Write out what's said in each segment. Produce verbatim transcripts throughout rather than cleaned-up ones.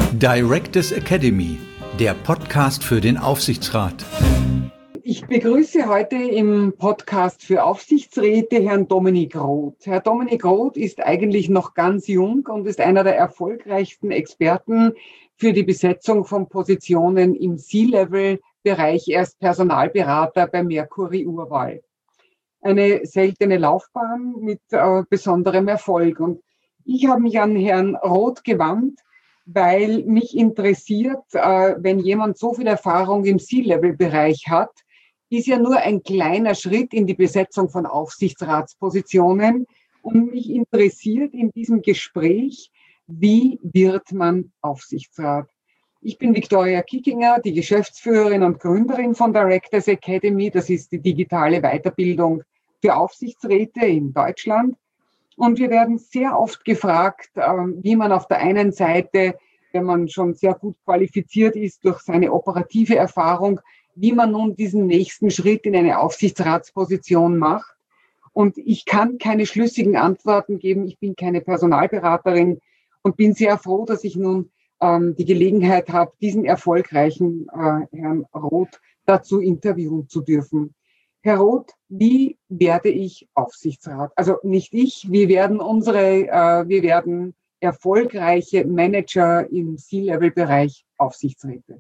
Directors Academy, der Podcast für den Aufsichtsrat. Ich begrüße heute im Podcast für Aufsichtsräte Herrn Dominik Roth. Herr Dominik Roth ist eigentlich noch ganz jung und ist einer der erfolgreichsten Experten für die Besetzung von Positionen im C-Level-Bereich. Er ist Personalberater bei Mercury Urwahl. Eine seltene Laufbahn mit äh, besonderem Erfolg. Und ich habe mich an Herrn Roth gewandt, weil mich interessiert, äh, wenn jemand so viel Erfahrung im C-Level-Bereich hat, ist ja nur ein kleiner Schritt in die Besetzung von Aufsichtsratspositionen. Und mich interessiert in diesem Gespräch, wie wird man Aufsichtsrat? Ich bin Viktoria Kickinger, die Geschäftsführerin und Gründerin von Directors Academy. Das ist die digitale Weiterbildung für Aufsichtsräte in Deutschland. Und wir werden sehr oft gefragt, wie man auf der einen Seite, wenn man schon sehr gut qualifiziert ist durch seine operative Erfahrung, wie man nun diesen nächsten Schritt in eine Aufsichtsratsposition macht. Und ich kann keine schlüssigen Antworten geben. Ich bin keine Personalberaterin und bin sehr froh, dass ich nun ähm, die Gelegenheit habe, diesen erfolgreichen äh, Herrn Roth dazu interviewen zu dürfen. Herr Roth, wie werde ich Aufsichtsrat? Also nicht ich, wir werden unsere, äh, wir werden erfolgreiche Manager im C-Level-Bereich Aufsichtsräte.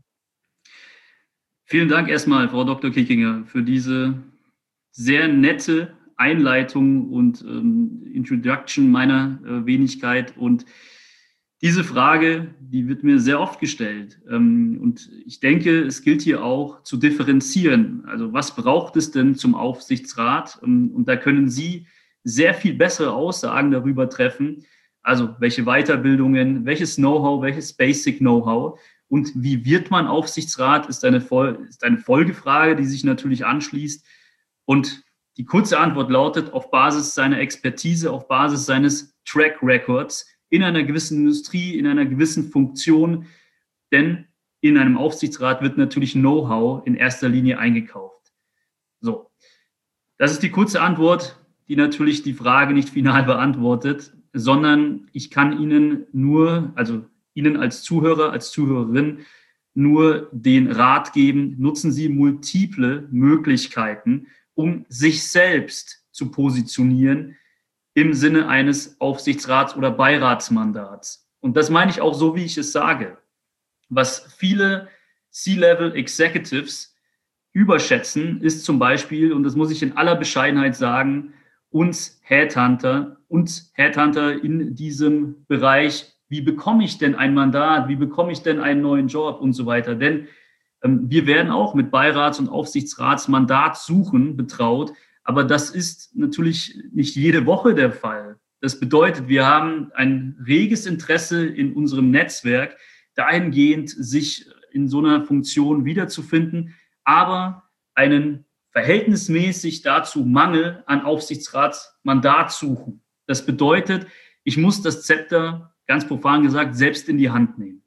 Vielen Dank erstmal, Frau Doktor Kickinger, für diese sehr nette Einleitung und ähm, Introduction meiner äh, Wenigkeit. Und diese Frage, die wird mir sehr oft gestellt. Ähm, und ich denke, es gilt hier auch zu differenzieren. Also was braucht es denn zum Aufsichtsrat? Ähm, und da können Sie sehr viel bessere Aussagen darüber treffen. Also welche Weiterbildungen, welches Know-how, welches Basic Know-how und wie wird man Aufsichtsrat, ist eine, ist eine Folgefrage, die sich natürlich anschließt. Und die kurze Antwort lautet, auf Basis seiner Expertise, auf Basis seines Track Records, in einer gewissen Industrie, in einer gewissen Funktion, denn in einem Aufsichtsrat wird natürlich Know-how in erster Linie eingekauft. So, das ist die kurze Antwort, die natürlich die Frage nicht final beantwortet, sondern ich kann Ihnen nur, also Ihnen als Zuhörer, als Zuhörerin, nur den Rat geben, nutzen Sie multiple Möglichkeiten, um sich selbst zu positionieren, im Sinne eines Aufsichtsrats- oder Beiratsmandats. Und das meine ich auch so, wie ich es sage. Was viele C-Level-Executives überschätzen, ist zum Beispiel, und das muss ich in aller Bescheidenheit sagen, uns Headhunter, uns Headhunter in diesem Bereich, wie bekomme ich denn ein Mandat, wie bekomme ich denn einen neuen Job und so weiter. Denn ähm, wir werden auch mit Beirats- und Aufsichtsratsmandatssuchen betraut, aber das ist natürlich nicht jede Woche der Fall. Das bedeutet, wir haben ein reges Interesse in unserem Netzwerk, dahingehend sich in so einer Funktion wiederzufinden, aber einen verhältnismäßig dazu Mangel an Aufsichtsratsmandat suchen. Das bedeutet, ich muss das Zepter, ganz profan gesagt, selbst in die Hand nehmen.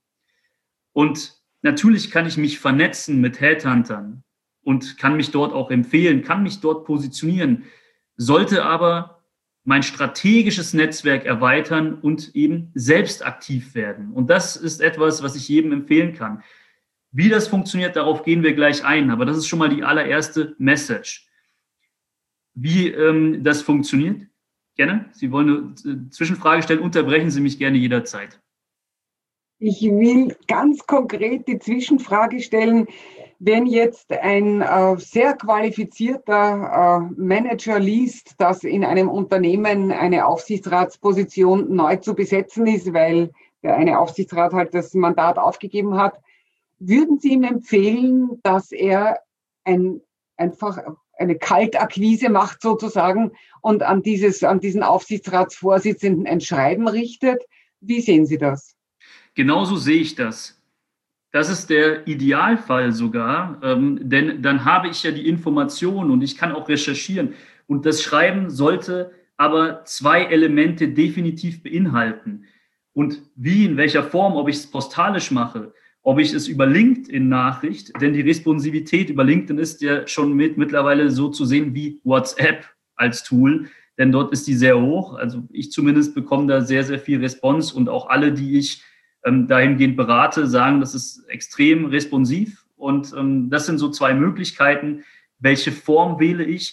Und natürlich kann ich mich vernetzen mit Headhuntern und kann mich dort auch empfehlen, kann mich dort positionieren, sollte aber mein strategisches Netzwerk erweitern und eben selbst aktiv werden. Und das ist etwas, was ich jedem empfehlen kann. Wie das funktioniert, darauf gehen wir gleich ein, aber das ist schon mal die allererste Message. Wie ähm, das funktioniert? Gerne. Sie wollen eine Zwischenfrage stellen, unterbrechen Sie mich gerne jederzeit. Ich will ganz konkret die Zwischenfrage stellen, wenn jetzt ein äh, sehr qualifizierter äh, Manager liest, dass in einem Unternehmen eine Aufsichtsratsposition neu zu besetzen ist, weil der eine Aufsichtsrat halt das Mandat aufgegeben hat, würden Sie ihm empfehlen, dass er ein, einfach eine Kaltakquise macht sozusagen und an, dieses, an diesen Aufsichtsratsvorsitzenden ein Schreiben richtet? Wie sehen Sie das? Genauso sehe ich das. Das ist der Idealfall sogar, ähm, denn dann habe ich ja die Information und ich kann auch recherchieren. Und das Schreiben sollte aber zwei Elemente definitiv beinhalten. Und wie, in welcher Form, ob ich es postalisch mache, ob ich es über LinkedIn-Nachricht, denn die Responsivität über LinkedIn ist ja schon mit, mittlerweile so zu sehen wie WhatsApp als Tool, denn dort ist die sehr hoch. Also ich zumindest bekomme da sehr, sehr viel Response und auch alle, die ich ähm, dahingehend berate, sagen, das ist extrem responsiv. Und ähm, das sind so zwei Möglichkeiten. Welche Form wähle ich?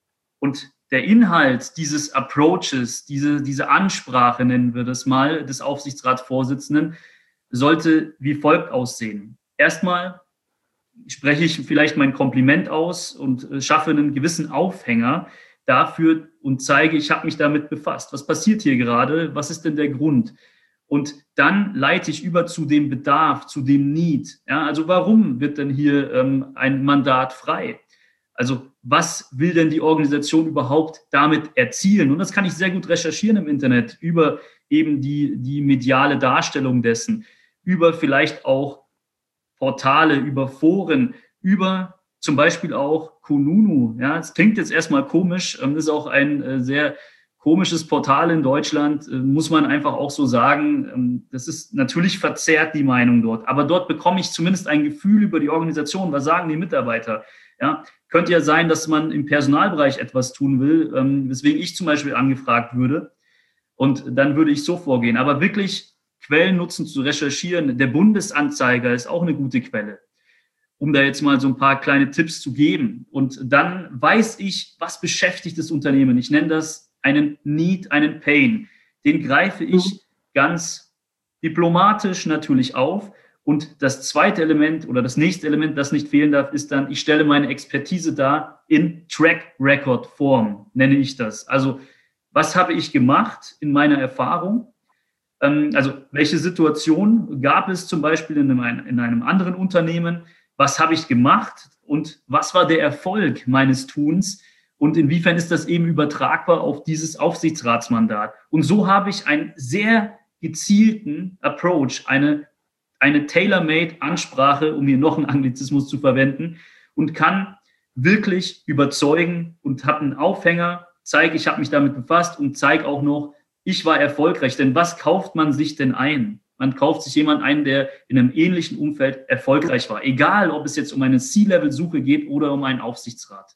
Und der Inhalt dieses Approaches, diese, diese Ansprache, nennen wir das mal, des Aufsichtsratsvorsitzenden, sollte wie folgt aussehen. Erstmal spreche ich vielleicht mein Kompliment aus und äh, schaffe einen gewissen Aufhänger dafür und zeige, ich habe mich damit befasst. Was passiert hier gerade? Was ist denn der Grund? Und dann leite ich über zu dem Bedarf, zu dem Need. Ja, also warum wird denn hier ähm, ein Mandat frei? Also was will denn die Organisation überhaupt damit erzielen? Und das kann ich sehr gut recherchieren im Internet über eben die, die mediale Darstellung dessen, über vielleicht auch Portale, über Foren, über zum Beispiel auch Kununu. Ja, es klingt jetzt erstmal komisch, das ist auch ein äh, sehr komisches Portal in Deutschland, äh, muss man einfach auch so sagen. Ähm, das ist natürlich verzerrt, die Meinung dort, aber dort bekomme ich zumindest ein Gefühl über die Organisation. Was sagen die Mitarbeiter? Ja, könnte ja sein, dass man im Personalbereich etwas tun will, ähm, weswegen ich zum Beispiel angefragt würde. Und dann würde ich so vorgehen. Aber wirklich Quellen nutzen, zu recherchieren. Der Bundesanzeiger ist auch eine gute Quelle, um da jetzt mal so ein paar kleine Tipps zu geben. Und dann weiß ich, was beschäftigt das Unternehmen. Ich nenne das einen Need, einen Pain. Den greife ich ganz diplomatisch natürlich auf. Und das zweite Element oder das nächste Element, das nicht fehlen darf, ist dann, ich stelle meine Expertise dar in Track-Record-Form, nenne ich das. Also was habe ich gemacht in meiner Erfahrung? Ähm, also welche Situation gab es zum Beispiel in einem, in einem anderen Unternehmen? Was habe ich gemacht und was war der Erfolg meines Tuns? Und inwiefern ist das eben übertragbar auf dieses Aufsichtsratsmandat? Und so habe ich einen sehr gezielten Approach, eine eine tailor-made-Ansprache, um hier noch einen Anglizismus zu verwenden, und kann wirklich überzeugen und habe einen Aufhänger, zeige, ich habe mich damit befasst und zeige auch noch, ich war erfolgreich. Denn was kauft man sich denn ein? Man kauft sich jemanden ein, der in einem ähnlichen Umfeld erfolgreich war. Egal, ob es jetzt um eine C-Level-Suche geht oder um einen Aufsichtsrat.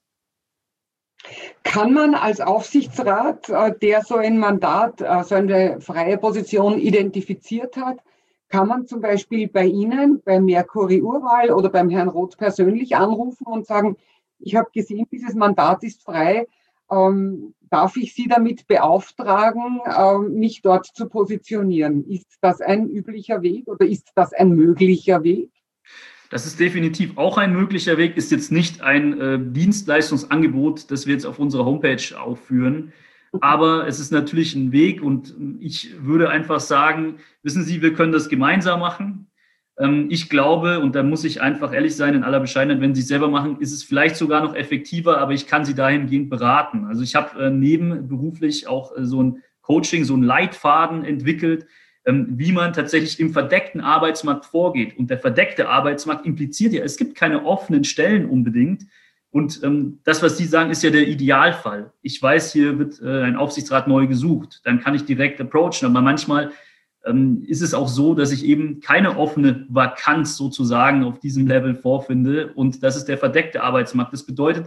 Kann man als Aufsichtsrat, der so ein Mandat, so eine freie Position identifiziert hat, kann man zum Beispiel bei Ihnen, bei Mercury Urwahl oder beim Herrn Roth persönlich anrufen und sagen, ich habe gesehen, dieses Mandat ist frei, ähm, darf ich Sie damit beauftragen, ähm, mich dort zu positionieren? Ist das ein üblicher Weg oder ist das ein möglicher Weg? Das ist definitiv auch ein möglicher Weg, ist jetzt nicht ein äh, Dienstleistungsangebot, das wir jetzt auf unserer Homepage aufführen. Aber es ist natürlich ein Weg und ich würde einfach sagen, wissen Sie, wir können das gemeinsam machen. Ich glaube, und da muss ich einfach ehrlich sein, in aller Bescheidenheit, wenn Sie es selber machen, ist es vielleicht sogar noch effektiver, aber ich kann Sie dahingehend beraten. Also ich habe nebenberuflich auch so ein Coaching, so einen Leitfaden entwickelt, wie man tatsächlich im verdeckten Arbeitsmarkt vorgeht. Und der verdeckte Arbeitsmarkt impliziert ja, es gibt keine offenen Stellen unbedingt. Und ähm, das, was Sie sagen, ist ja der Idealfall. Ich weiß, hier wird äh, ein Aufsichtsrat neu gesucht. Dann kann ich direkt approachen. Aber manchmal ähm, ist es auch so, dass ich eben keine offene Vakanz sozusagen auf diesem Level vorfinde. Und das ist der verdeckte Arbeitsmarkt. Das bedeutet,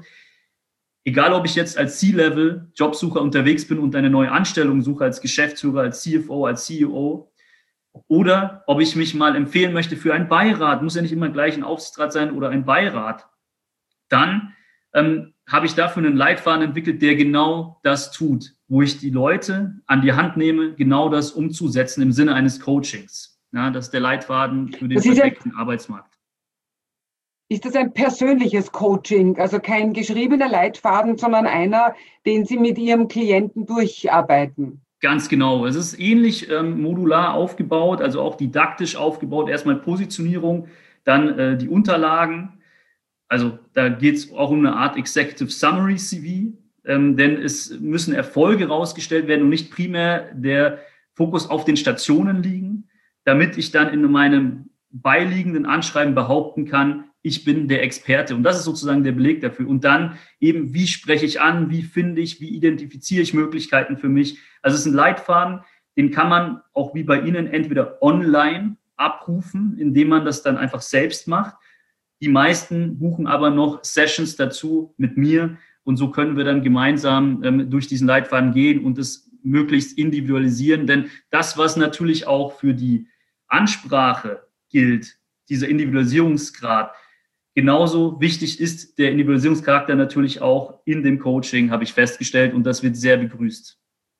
egal ob ich jetzt als C-Level Jobsucher unterwegs bin und eine neue Anstellung suche, als Geschäftsführer, als C F O, als C E O, oder ob ich mich mal empfehlen möchte für einen Beirat, muss ja nicht immer gleich ein Aufsichtsrat sein oder ein Beirat, dann ähm, habe ich dafür einen Leitfaden entwickelt, der genau das tut, wo ich die Leute an die Hand nehme, genau das umzusetzen im Sinne eines Coachings. Ja, das ist der Leitfaden für den verdeckten ein, Arbeitsmarkt. Ist das ein persönliches Coaching, also kein geschriebener Leitfaden, sondern einer, den Sie mit Ihrem Klienten durcharbeiten? Ganz genau. Es ist ähnlich ähm, modular aufgebaut, also auch didaktisch aufgebaut. Erstmal Positionierung, dann äh, die Unterlagen. Also da geht es auch um eine Art Executive Summary C V, ähm, denn es müssen Erfolge rausgestellt werden und nicht primär der Fokus auf den Stationen liegen, damit ich dann in meinem beiliegenden Anschreiben behaupten kann, ich bin der Experte. Und das ist sozusagen der Beleg dafür. Und dann eben, wie spreche ich an, wie finde ich, wie identifiziere ich Möglichkeiten für mich. Also es ist ein Leitfaden, den kann man auch wie bei Ihnen entweder online abrufen, indem man das dann einfach selbst macht. Die meisten buchen aber noch Sessions dazu mit mir und so können wir dann gemeinsam ähm, durch diesen Leitfaden gehen und es möglichst individualisieren. Denn das, was natürlich auch für die Ansprache gilt, dieser Individualisierungsgrad, genauso wichtig ist der Individualisierungscharakter natürlich auch in dem Coaching, habe ich festgestellt, und das wird sehr begrüßt.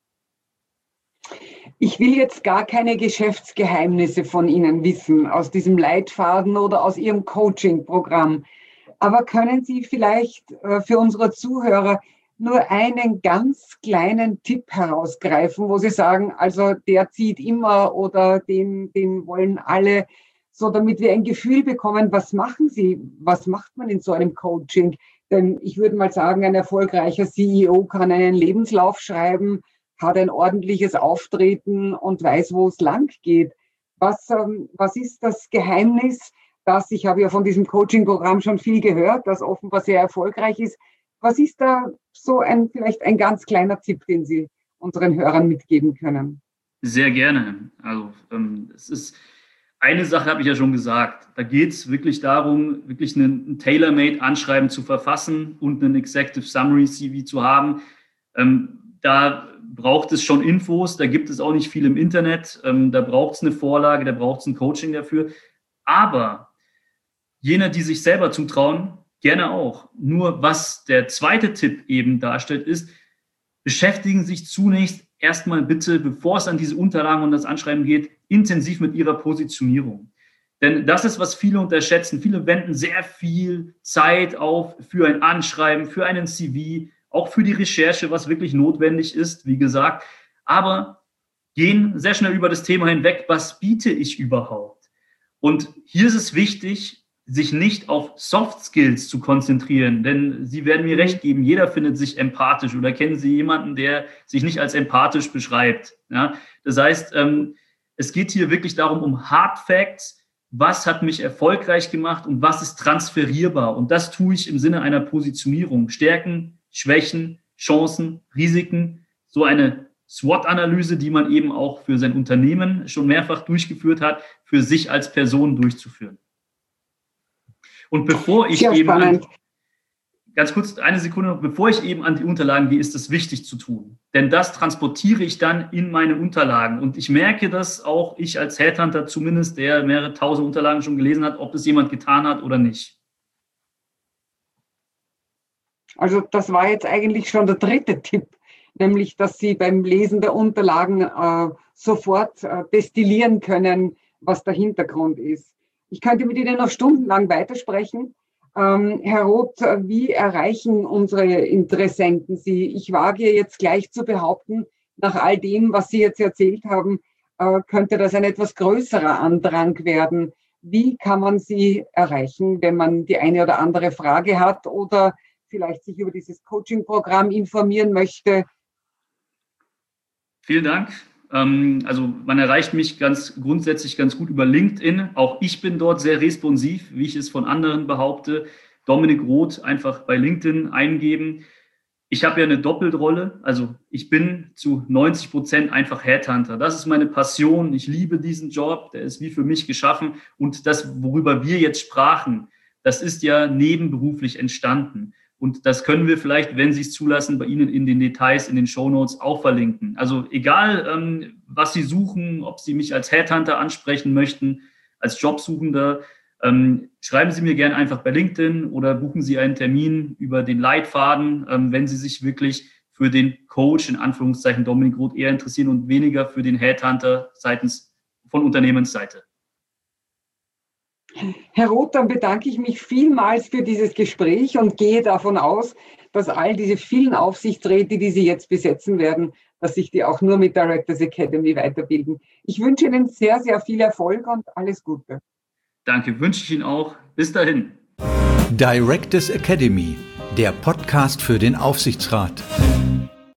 Ich will jetzt gar keine Geschäftsgeheimnisse von Ihnen wissen, aus diesem Leitfaden oder aus Ihrem Coaching-Programm. Aber können Sie vielleicht äh, für unsere Zuhörer nur einen ganz kleinen Tipp herausgreifen, wo Sie sagen, also der zieht immer oder den, den wollen alle, so damit wir ein Gefühl bekommen, was machen Sie, was macht man in so einem Coaching? Denn ich würde mal sagen, ein erfolgreicher C E O kann einen Lebenslauf schreiben, hat ein ordentliches Auftreten und weiß, wo es lang geht. Was, ähm, was ist das Geheimnis, das, ich habe ja von diesem Coaching-Programm schon viel gehört, das offenbar sehr erfolgreich ist. Was ist da so ein, vielleicht ein ganz kleiner Tipp, den Sie unseren Hörern mitgeben können? Sehr gerne. Also ähm, es ist eine Sache, habe ich ja schon gesagt. Da geht es wirklich darum, wirklich ein, ein Tailor-Made-Anschreiben zu verfassen und einen Executive Summary C V zu haben. Ähm, da braucht es schon Infos, da gibt es auch nicht viel im Internet, ähm, da braucht es eine Vorlage, da braucht es ein Coaching dafür. Aber jene, die sich selber zutrauen, gerne auch. Nur was der zweite Tipp eben darstellt, ist, beschäftigen sich zunächst erstmal bitte, bevor es an diese Unterlagen und das Anschreiben geht, intensiv mit ihrer Positionierung. Denn das ist, was viele unterschätzen. Viele wenden sehr viel Zeit auf für ein Anschreiben, für einen C V, auch für die Recherche, was wirklich notwendig ist, wie gesagt, aber gehen sehr schnell über das Thema hinweg, was biete ich überhaupt? Und hier ist es wichtig, sich nicht auf Soft Skills zu konzentrieren, denn Sie werden mir recht geben, jeder findet sich empathisch, oder kennen Sie jemanden, der sich nicht als empathisch beschreibt? Ja? Das heißt, ähm, es geht hier wirklich darum, um Hard Facts, was hat mich erfolgreich gemacht und was ist transferierbar, und das tue ich im Sinne einer Positionierung, Stärken, Schwächen, Chancen, Risiken, so eine SWOT-Analyse, die man eben auch für sein Unternehmen schon mehrfach durchgeführt hat, für sich als Person durchzuführen. Und bevor ich eben, an, ganz kurz eine Sekunde noch, bevor ich eben an die Unterlagen gehe, ist es wichtig zu tun. Denn das transportiere ich dann in meine Unterlagen. Und ich merke das auch, ich als Headhunter zumindest, der mehrere tausend Unterlagen schon gelesen hat, ob das jemand getan hat oder nicht. Also das war jetzt eigentlich schon der dritte Tipp, nämlich, dass Sie beim Lesen der Unterlagen äh, sofort äh, destillieren können, was der Hintergrund ist. Ich könnte mit Ihnen noch stundenlang weitersprechen. Ähm, Herr Roth, wie erreichen unsere Interessenten Sie? Ich wage jetzt gleich zu behaupten, nach all dem, was Sie jetzt erzählt haben, äh, könnte das ein etwas größerer Andrang werden. Wie kann man Sie erreichen, wenn man die eine oder andere Frage hat oder vielleicht sich über dieses Coaching-Programm informieren möchte? Vielen Dank. Also man erreicht mich ganz grundsätzlich ganz gut über LinkedIn. Auch ich bin dort sehr responsiv, wie ich es von anderen behaupte. Dominik Roth einfach bei LinkedIn eingeben. Ich habe ja eine Doppelrolle. Also ich bin zu neunzig Prozent einfach Headhunter. Das ist meine Passion. Ich liebe diesen Job. Der ist wie für mich geschaffen. Und das, worüber wir jetzt sprachen, das ist ja nebenberuflich entstanden. Und das können wir vielleicht, wenn Sie es zulassen, bei Ihnen in den Details, in den Shownotes auch verlinken. Also egal, ähm, was Sie suchen, ob Sie mich als Headhunter ansprechen möchten, als Jobsuchender, ähm, schreiben Sie mir gerne einfach bei LinkedIn oder buchen Sie einen Termin über den Leitfaden, ähm, wenn Sie sich wirklich für den Coach, in Anführungszeichen Dominik Roth, eher interessieren und weniger für den Headhunter seitens von Unternehmensseite. Herr Roth, dann bedanke ich mich vielmals für dieses Gespräch und gehe davon aus, dass all diese vielen Aufsichtsräte, die Sie jetzt besetzen werden, dass sich die auch nur mit Directors Academy weiterbilden. Ich wünsche Ihnen sehr, sehr viel Erfolg und alles Gute. Danke, wünsche ich Ihnen auch. Bis dahin. Directors Academy, der Podcast für den Aufsichtsrat.